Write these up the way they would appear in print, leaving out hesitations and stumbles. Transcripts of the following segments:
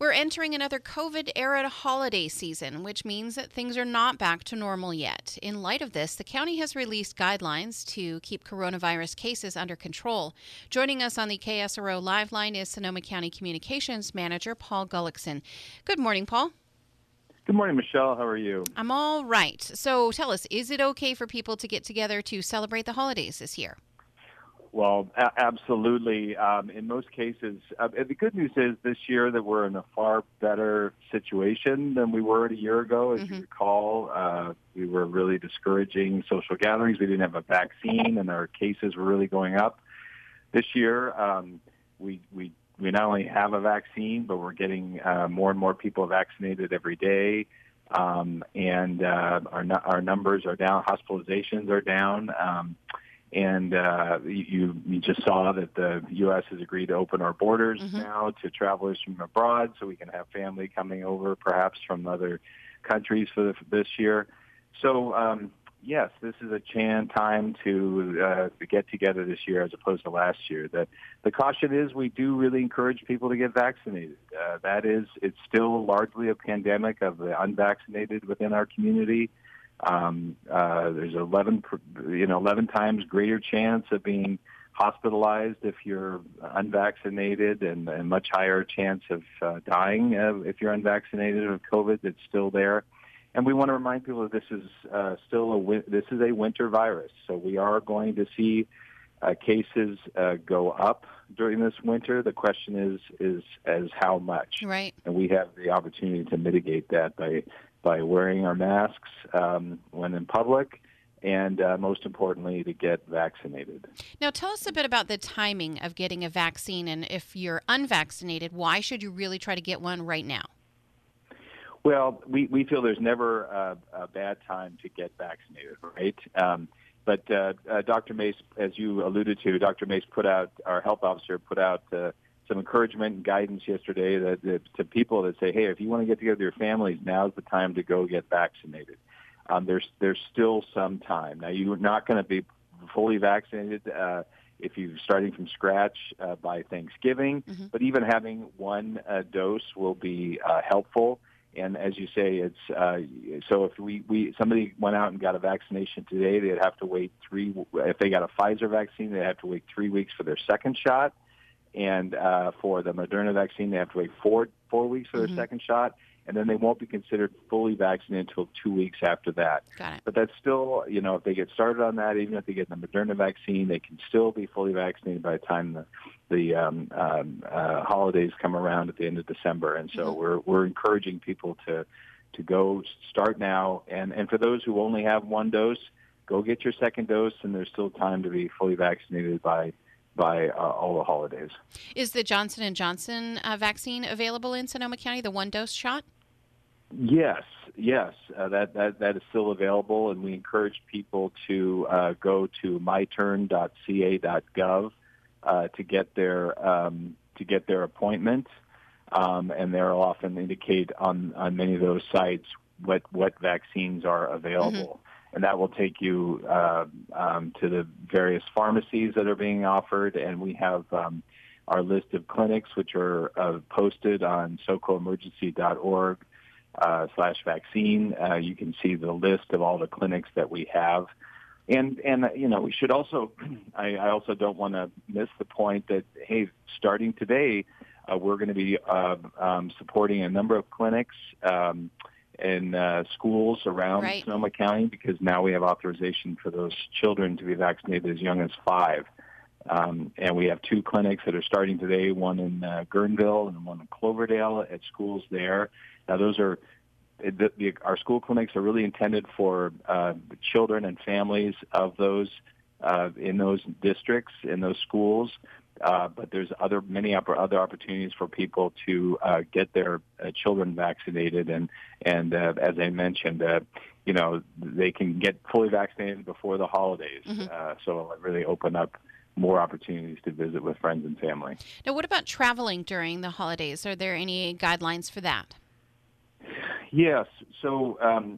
We're entering another COVID-era holiday season, which means that things are not back to normal yet. In light of this, the county has released guidelines to keep coronavirus cases under control. Joining us on the KSRO Live Line is Sonoma County Communications Manager Paul Gullickson. Good morning, Paul. Good morning, Michelle. How are you? I'm all right. So tell us, is it okay for people to get together to celebrate the holidays this year? Well, absolutely. In most cases, the good news is this year that we're in a far better situation than we were a year ago. As you recall, we were really discouraging social gatherings. We didn't have a vaccine, and our cases were really going up. This year, we not only have a vaccine, but we're getting more and more people vaccinated every day. And our numbers are down. Hospitalizations are down. And you just saw that the U.S. has agreed to open our borders now to travelers from abroad, so we can have family coming over, perhaps from other countries for this year. So, yes, this is a time to get together this year as opposed to last year. The caution is we do really encourage people to get vaccinated. It's still largely a pandemic of the unvaccinated within our community. There's 11 times greater chance of being hospitalized if you're unvaccinated, and a much higher chance of dying if you're unvaccinated of COVID. That's still there, and we want to remind people that this is a winter virus. So we are going to see cases go up during this winter. The question is how much, right? And we have the opportunity to mitigate that by wearing our masks when in public, and most importantly, to get vaccinated. Now, tell us a bit about the timing of getting a vaccine, and if you're unvaccinated, why should you really try to get one right now? Well, we feel there's never a bad time to get vaccinated, right? But Dr. Mace, as you alluded to, Dr. Mace our health officer put out some encouragement and guidance yesterday to people that say, hey, if you want to get together with your families, now's the time to go get vaccinated. There's still some time. Now, you're not going to be fully vaccinated if you're starting from scratch by Thanksgiving, but even having one dose will be helpful. And as you say, it's so if somebody went out and got a vaccination today, they'd have to wait if they got a Pfizer vaccine, they'd have to wait 3 weeks for their second shot. And for the Moderna vaccine, they have to wait four weeks for their second shot, and then they won't be considered fully vaccinated until 2 weeks after that. Got it. But that's still, if they get started on that, even if they get the Moderna vaccine, they can still be fully vaccinated by the time the holidays come around at the end of December. And so we're encouraging people to go start now. And for those who only have one dose, go get your second dose, and there's still time to be fully vaccinated by all the holidays. Is the Johnson & Johnson vaccine available in Sonoma County, the one-dose shot? Yes, that is still available, and we encourage people to go to myturn.ca.gov to get their appointment, and they'll often indicate on many of those sites what vaccines are available. And that will take you to the various pharmacies that are being offered. And we have our list of clinics, which are posted on socoemergency.org /vaccine. You can see the list of all the clinics that we have. And we should also, I also don't want to miss the point that, hey, starting today, we're going to be supporting a number of clinics in schools around Sonoma County, because now we have authorization for those children to be vaccinated as young as 5. And we have 2 clinics that are starting today, one in Guerneville and one in Cloverdale at schools there. Now, those are our school clinics are really intended for the children and families of those in those districts, in those schools. But there's many other opportunities for people to get their children vaccinated, and as I mentioned, they can get fully vaccinated before the holidays. So it'll really open up more opportunities to visit with friends and family. Now, what about traveling during the holidays? Are there any guidelines for that? Yes. So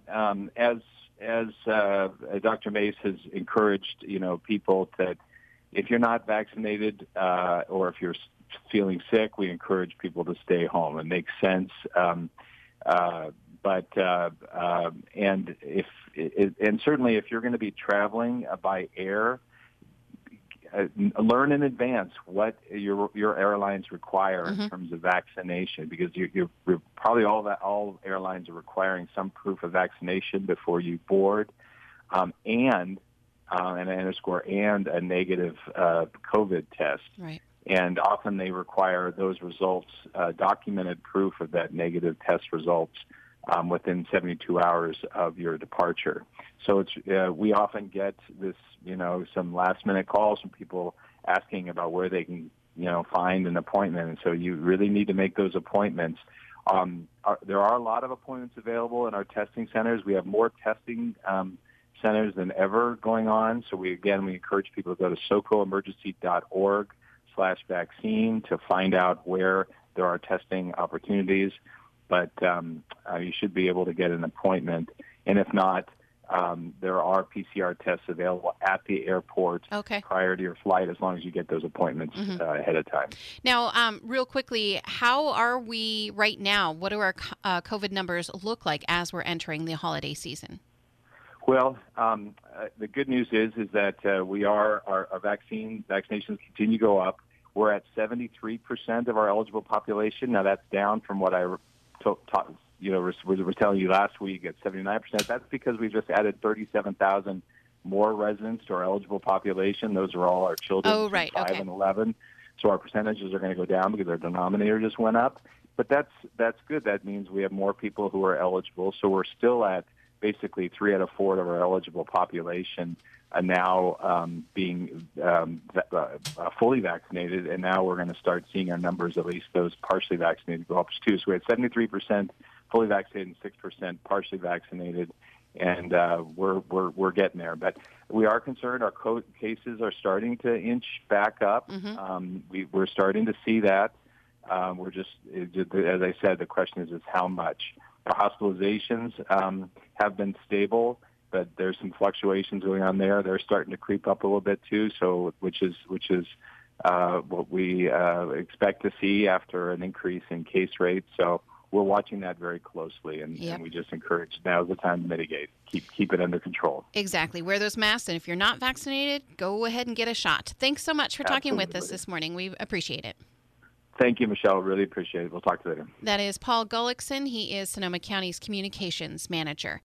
as Dr. Mace has encouraged, people that if you're not vaccinated or if you're feeling sick, we encourage people to stay home. It makes sense. And certainly if you're going to be traveling by air, learn in advance what your airlines require in terms of vaccination, because you're probably all airlines are requiring some proof of vaccination before you board, and I underscore and a negative COVID test. Right. And often they require those results, documented proof of that negative test results within 72 hours of your departure. So we often get this, some last minute calls from people asking about where they can, find an appointment. And so you really need to make those appointments. There are a lot of appointments available in our testing centers. We have more testing centers than ever going on. So we encourage people to go to socoemergency.org/vaccine to find out where there are testing opportunities. But you should be able to get an appointment. And if not, there are PCR tests available at the airport prior to your flight, as long as you get those appointments ahead of time. Now, real quickly, how are we right now? What do our COVID numbers look like as we're entering the holiday season? Well, the good news is that our vaccinations continue to go up. We're at 73% of our eligible population. Now, that's down from what I was telling you last week at 79%. That's because we just added 37,000 more residents to our eligible population. Those are all our children between 5 and 11. So our percentages are going to go down because our denominator just went up. But that's good. That means we have more people who are eligible. So we're still at basically 3 out of 4 of our eligible population now being fully vaccinated, and now we're going to start seeing our numbers, at least those partially vaccinated, go up too. So we had 73% fully vaccinated and 6% partially vaccinated, and we're getting there. But we are concerned. Our cases are starting to inch back up. We're starting to see that. We're just, as I said, the question is how much. Our hospitalizations have been stable, but there's some fluctuations going on there. They're starting to creep up a little bit too. So, which is what we expect to see after an increase in case rates. So we're watching that very closely, and we just encourage now's the time to mitigate. Keep it under control. Exactly. Wear those masks, and if you're not vaccinated, go ahead and get a shot. Thanks so much for talking with us this morning. We appreciate it. Thank you, Michelle. Really appreciate it. We'll talk to you later. That is Paul Gullickson. He is Sonoma County's Communications Manager.